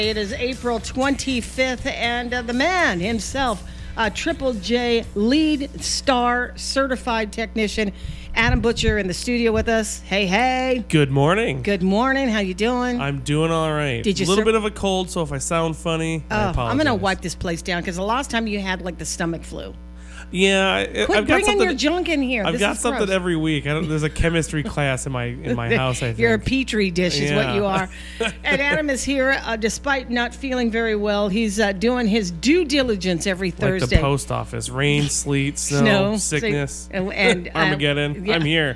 It is April 25th, and the man himself, Triple J lead star certified technician, Adam Butcher, in the studio with us. Hey. Good morning. Good morning. How you doing? I'm doing all right. Did you a little bit of a cold, so if I sound funny, I apologize. I'm going to wipe this place down because the last time you had like the stomach flu. Yeah, Quit I've got bringing something. your junk in here. I've This got is something gross. every week. There's a chemistry class in my house. I think You're a petri dish, is what Yeah. you are. And Adam is here, despite not feeling very well. He's doing his due diligence every like Thursday. the post office. Rain, sleet, snow, sickness, and Armageddon. yeah. I'm here.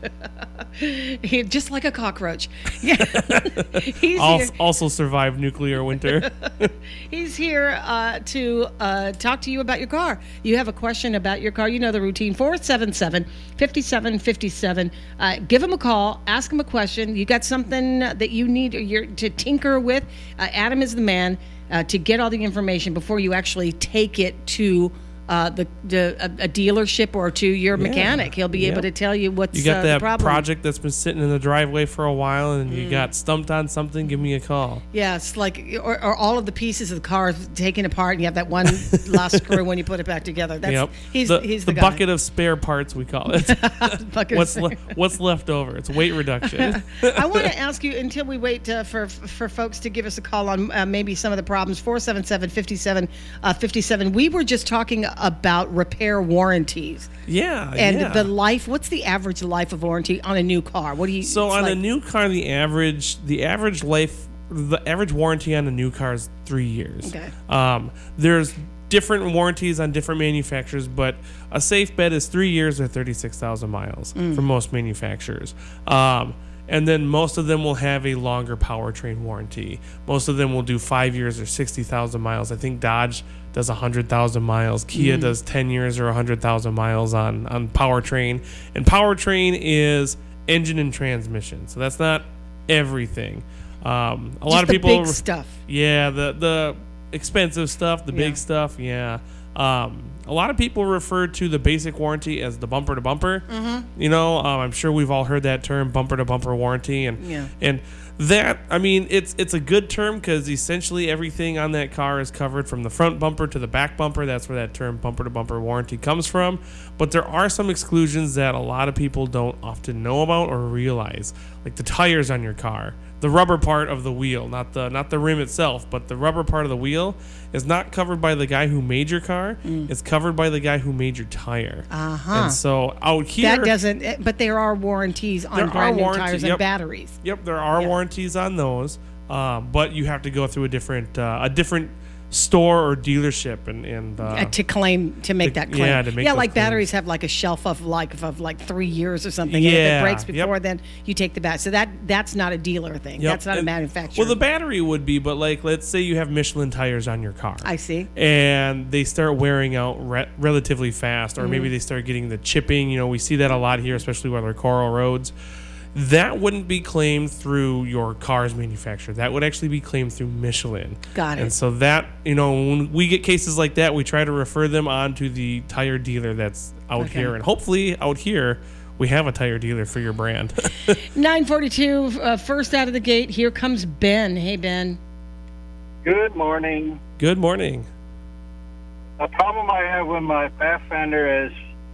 He, just like a cockroach. Yeah. He's here. Also survived nuclear winter. He's here to talk to you about your car. You have a question about your car. You know the routine. 477-5757. Give him a call. Ask him a question. You got something that you need to tinker with. Adam is the man to get all the information before you actually take it to a dealership or to your mechanic. He'll be able to tell you what's You got the that problem. project that's been sitting in the driveway for a while, and you got stumped on something. Give me a call. Yeah, it's like, or all of the pieces of the car taken apart, and you have that one last screw when you put it back together. That's, Yep. He's the guy. bucket of spare parts, we call it. Bucket of spare- What's left over? It's weight reduction. I want to ask you, until we wait for folks to give us a call on maybe some of the problems, 477-5757. We were just talking about repair warranties. Yeah. And the life, what's the average life of warranty on a new car? What do you So on a new car, the average warranty on a new car is 3 years. Okay. There's different warranties on different manufacturers, but a safe bet is 3 years or 36,000 miles for most manufacturers. And then most of them will have a longer powertrain warranty. Most of them will do 5 years or 60,000 miles. I think Dodge does 100,000 miles. Kia does 10 years or 100,000 miles on powertrain. And powertrain is engine and transmission. So that's not everything. A lot of people, big stuff. Yeah, the expensive stuff, the big stuff. Yeah. A lot of people refer to the basic warranty as the bumper to bumper. You know, I'm sure we've all heard that term, bumper to bumper warranty, and that, I mean, it's a good term because essentially everything on that car is covered from the front bumper to the back bumper. That's where that term bumper to bumper warranty comes from. But there are some exclusions that a lot of people don't often know about or realize, like the tires on your car. The rubber part of the wheel, not the rim itself, but the rubber part of the wheel is not covered by the guy who made your car. It's covered by the guy who made your tire. And so out here, That doesn't, but there are warranties on brand new tires and batteries. Yep, there are warranties on those, but you have to go through a different store or dealership and to make that claim. Yeah, to make those like claims. batteries have like a shelf of like 3 years or something. Yeah, And if it breaks before yep. then you take the battery. So that's not a dealer thing. Yep. That's not a And- manufacturer. Well, the battery would be, but like let's say you have Michelin tires on your car. I see. And they start wearing out relatively fast, or maybe they start getting the chipping. You know, we see that a lot here, especially where they're coral roads. That wouldn't be claimed through your car's manufacturer. That would actually be claimed through Michelin. Got it. And so that, you know, when we get cases like that, we try to refer them on to the tire dealer that's out here. And hopefully out here, we have a tire dealer for your brand. 942, first out of the gate, here comes Ben. Hey, Ben. Good morning. Good morning. A problem I have with my Pathfinder is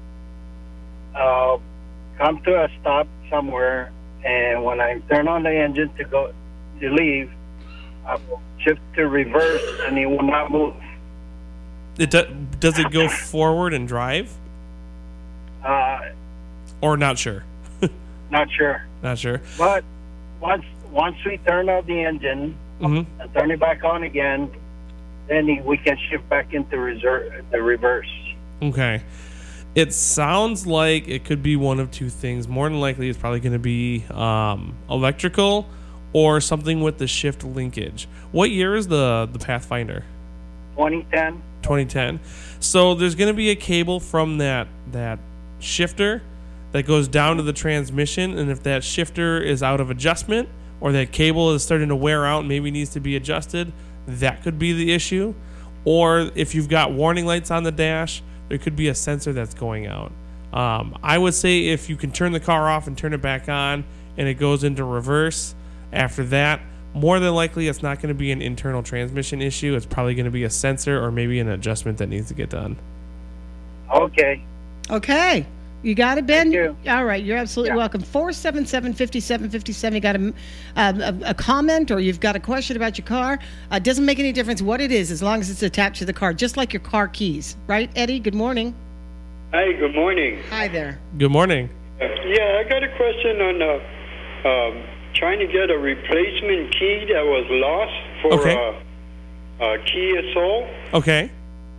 come to a stop somewhere, and when I turn on the engine to leave, I will shift to reverse, and it will not move. Does it go forward and drive? Or not sure? Not sure. Not sure. But once we turn off the engine and turn it back on again, then we can shift back into the reverse. Okay. It sounds like it could be one of two things. More than likely, it's probably going to be electrical or something with the shift linkage. What year is the Pathfinder? 2010. 2010. So there's going to be a cable from that shifter that goes down to the transmission, and if that shifter is out of adjustment or that cable is starting to wear out and maybe needs to be adjusted, that could be the issue. Or if you've got warning lights on the dash, there could be a sensor that's going out. I would say if you can turn the car off and turn it back on and it goes into reverse, after that, more than likely it's not going to be an internal transmission issue. It's probably going to be a sensor or maybe an adjustment that needs to get done. Okay. Okay. You got it, Ben? Thank you. All right. You're absolutely welcome. 477-5757. You got a comment or you've got a question about your car. It doesn't make any difference what it is as long as it's attached to the car, just like your car keys. Right, Eddie? Good morning. Hi, good morning. Hi there. Good morning. Yeah, I got a question on trying to get a replacement key that was lost for Okay. Kia Soul. Okay.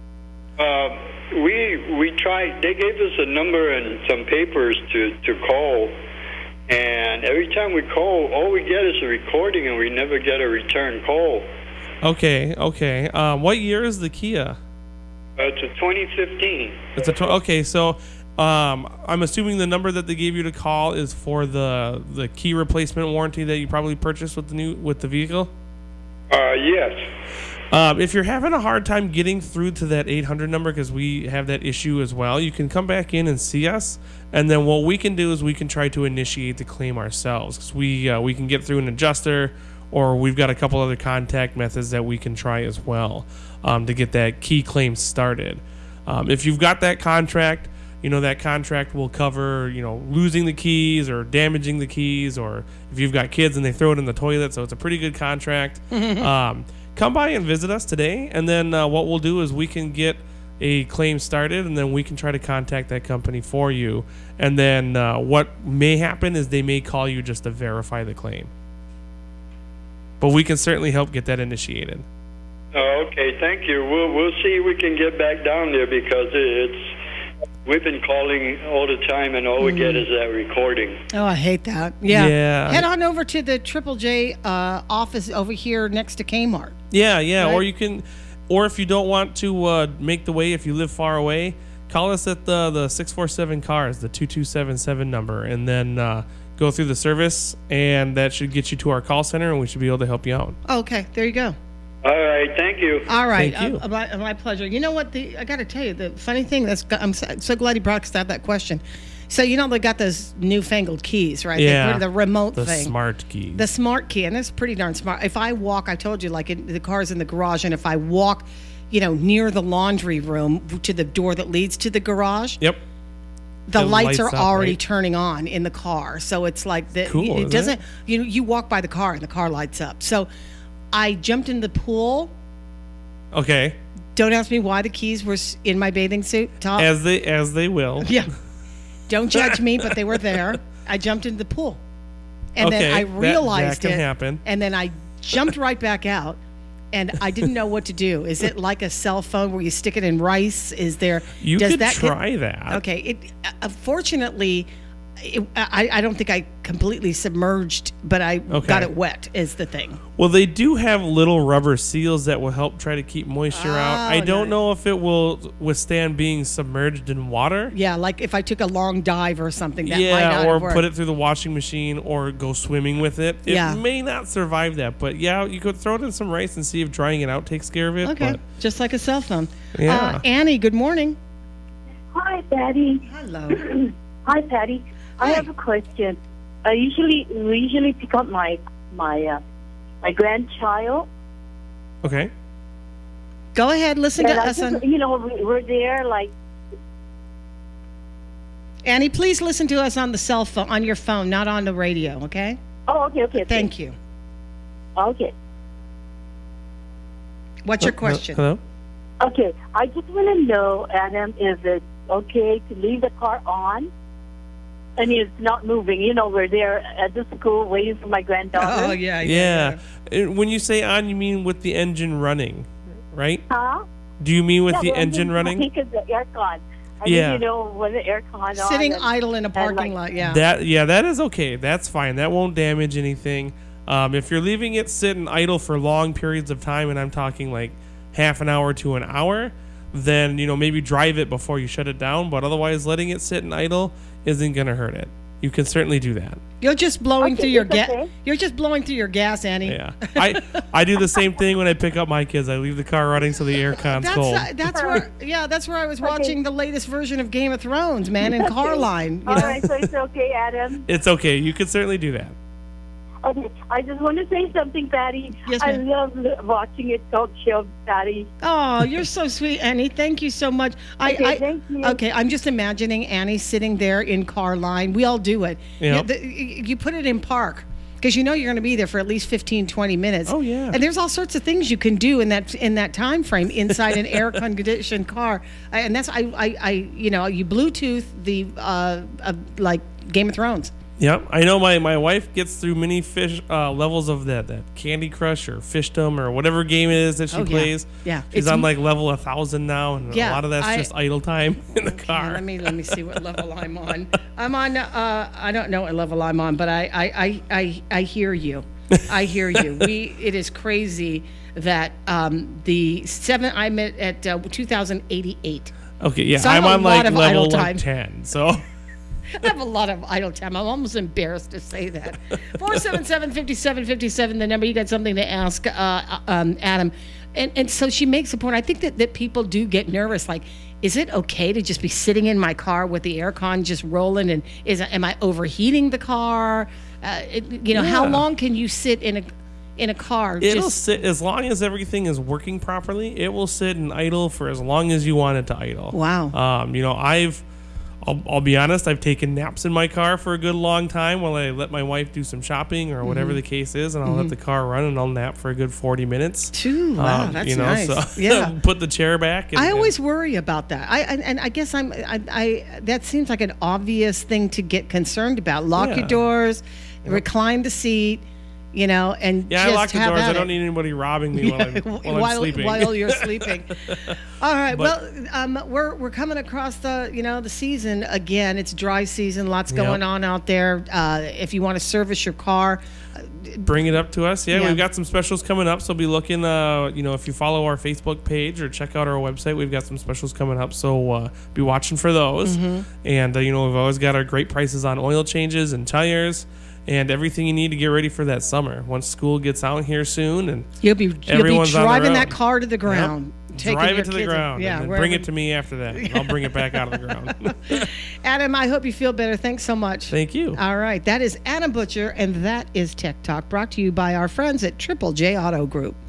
We tried. They gave us a number and some papers to call, and every time we call, all we get is a recording, and we never get a return call. Okay. What year is the Kia? It's a 2015. It's a okay. So, I'm assuming the number that they gave you to call is for the key replacement warranty that you probably purchased with the vehicle. Yes. If you're having a hard time getting through to that 800 number, because we have that issue as well, you can come back in and see us, and then what we can do is we can try to initiate the claim ourselves. 'Cause we can get through an adjuster, or we've got a couple other contact methods that we can try as well to get that key claim started. If you've got that contract, that contract will cover, losing the keys or damaging the keys, or if you've got kids and they throw it in the toilet. So it's a pretty good contract. Come by and visit us today, and then what we'll do is we can get a claim started, and then we can try to contact that company for you. And then what may happen is they may call you just to verify the claim. But we can certainly help get that initiated. Oh, okay, thank you. We'll see if we can get back down there because we've been calling all the time, and all we get is that recording. Oh, I hate that. Yeah. Yeah. Head on over to the Triple J office over here next to Kmart. Yeah. Right. Or you can, or if you don't want to make the way, if you live far away, call us at the 647 cars, the 2277 number, and then go through the service, and that should get you to our call center, and we should be able to help you out. Okay, there you go. All right, thank you. All right, Thank you. my pleasure. You know what? I got to tell you, the funny thing I'm so glad you brought us that question. So they got those newfangled keys, right? Yeah. The remote The thing. smart key. The smart key, and it's pretty darn smart. If I walk, I told you, the car's in the garage, and if I walk, near the laundry room to the door that leads to the garage, Yep. the It lights are lights up, already right? turning on in the car. So it's like Cool, it isn't doesn't. it? You walk by the car and the car lights up. So I jumped in the pool. Okay. Don't ask me why the keys were in my bathing suit top. As they will. Yeah. Don't judge me, but they were there. I jumped into the pool. And then I that realized can it. happen. And then I jumped right back out. And I didn't know what to do. Is it like a cell phone where you stick it in rice? Is there? You does could that try that. Okay. Fortunately, I don't think I completely submerged, but I got it wet. Is the thing. Well, they do have little rubber seals that will help try to keep moisture out. I don't know if it will withstand being submerged in water. Yeah, like if I took a long dive or something. That might not or have worked. put it through the washing machine or go swimming with it. It Yeah. may not survive that, but yeah, you could throw it in some rice and see if drying it out takes care of it. Okay, But just like a cell phone. Yeah. Annie, good morning. Hi, Patty. Hello. Hi, Patty. I Hi. have a question. We usually pick up my grandchild. Okay. Go ahead, listen And to I us. just, we're there Annie, please listen to us on the cell phone, on your phone, not on the radio, okay? Oh, okay. Thank you. Okay. What's your question? Hello? Okay. I just want to know, Adam, is it okay to leave the car on? And it's not moving. We're there at the school waiting for my granddaughter. Oh, yeah. Yeah. When you say on, you mean with the engine running, right? Huh? Do you mean with the well, engine running? Because the aircon. Yeah. When the aircon on. Sitting and- idle in a parking like- lot, yeah. That is okay. That's fine. That won't damage anything. If you're leaving it sitting idle for long periods of time, and I'm talking like half an hour to an hour, then maybe drive it before you shut it down. But otherwise, letting it sit and idle isn't going to hurt it. You can certainly do that. You're just blowing Okay, through your it's gas. okay. You're just blowing through your gas, Annie. Yeah, I do the same thing when I pick up my kids. I leave the car running so the air con's cold. That's where I was watching the latest version of Game of Thrones, man, in Carline. All right, so it's okay, Adam. It's okay. You can certainly do that. Okay, I just want to say something, Patty. Yes, I ma'am. love watching it talk show, Patty. Oh, you're so sweet, Annie. Thank you so much. Okay, thank you. Okay, I'm just imagining Annie sitting there in car line. We all do it. Yep. You put it in park because you know you're going to be there for at least 15, 20 minutes. Oh, yeah. And there's all sorts of things you can do in that time frame inside an air conditioned car. And that's you Bluetooth the like Game of Thrones. Yep, I know my wife gets through many fish levels of that Candy Crush or Fishdom or whatever game it is that she Oh, yeah. plays. Yeah. She's on like level 1,000 now, and Yeah, a lot of that's just idle time in the car. Let me see what level I'm on. I'm on. I don't know what level I'm on, but I hear you. I hear you. It is crazy that I'm at 2088. Okay, yeah, So I have I'm a on lot like of level idle time. 10. So I have a lot of idle time. I'm almost embarrassed to say that. 477-5757, the number. You got something to ask Adam. And so she makes a point. I think that people do get nervous. Like, is it okay to just be sitting in my car with the aircon just rolling? And am I overheating the car? How long can you sit in a car? it'll sit as long as everything is working properly. It will sit and idle for as long as you want it to idle. Wow. I'll be honest, I've taken naps in my car for a good long time while I let my wife do some shopping or whatever the case is, and I'll let the car run and I'll nap for a good 40 minutes. Wow, that's nice. So Yeah. put the chair back. I always worry about that. I guess that seems like an obvious thing to get concerned about. Lock Yeah. your doors, recline the seat, and Yeah, just I lock the have doors. at I don't it. need anybody robbing me while I'm sleeping. While you're sleeping. All right. But- We're coming across the season again. It's dry season. Lots going Yep. on out there. If you want to service your car, Bring it up to us. Yeah, Yeah. we've got some specials coming up. So be looking, if you follow our Facebook page or check out our website, we've got some specials coming up. So be watching for those. And, we've always got our great prices on oil changes and tires and everything you need to get ready for that summer. Once school gets out here soon and you'll be everyone's on their driving that own. car to the ground. taking drive your it to the kids ground and and wherever- bring it to me after that. And I'll bring it back out of the ground. Adam, I hope you feel better. Thanks so much. Thank you. All right. That is Adam Butcher, and that is Tech Talk, brought to you by our friends at Triple J Auto Group.